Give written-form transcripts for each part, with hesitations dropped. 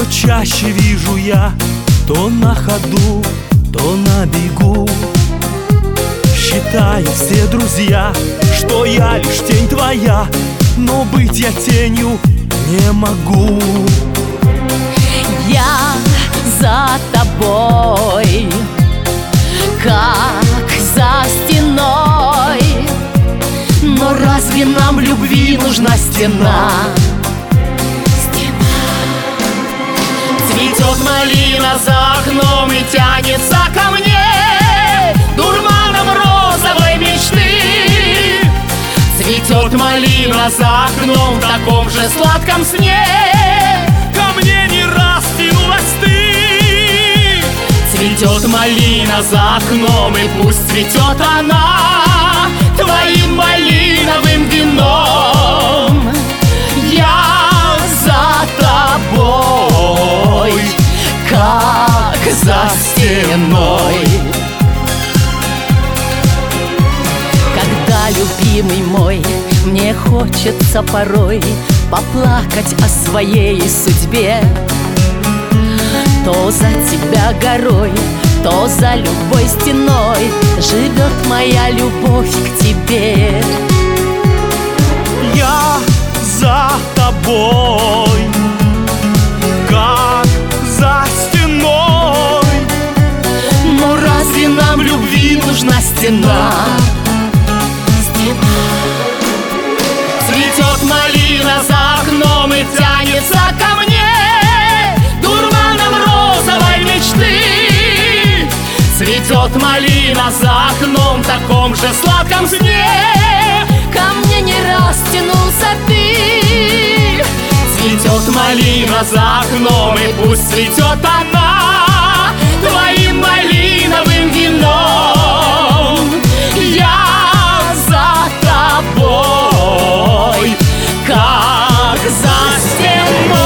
все чаще вижу я, то на ходу, то на бегу. Считают все друзья, что я лишь тень твоя, но быть я тенью не могу. Я за тобой, как за стеной. Но разве нам любви нужна стена? Цветет малина за окном и тянется ко мне дурманом розовой мечты. Цветет малина за окном в таком же сладком сне. Ко мне не раз тянулась ты. Цветет малина за окном, и пусть цветет она твоим малиновым вином. Я за тобой, как за стеной. Когда, любимый мой, мне хочется порой поплакать о своей судьбе, то за тебя горой, то за любой стеной живет моя любовь к тебе. Я за тобой, как за стеной. Но разве нам любви нужна стена? Цветет малина за окном и тянется ко мне дурманом розовой мечты. Цветет малина за окном в таком же сладком сне. Ко мне не раз тянулся ты. Цветет малина за окном, и пусть цветет она твоим малиновым вином. Я за тобой, как за стеной.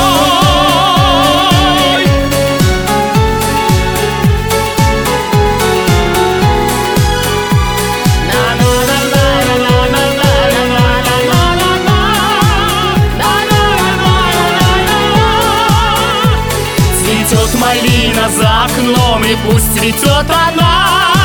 Цветет малина за окном, и пусть цветет она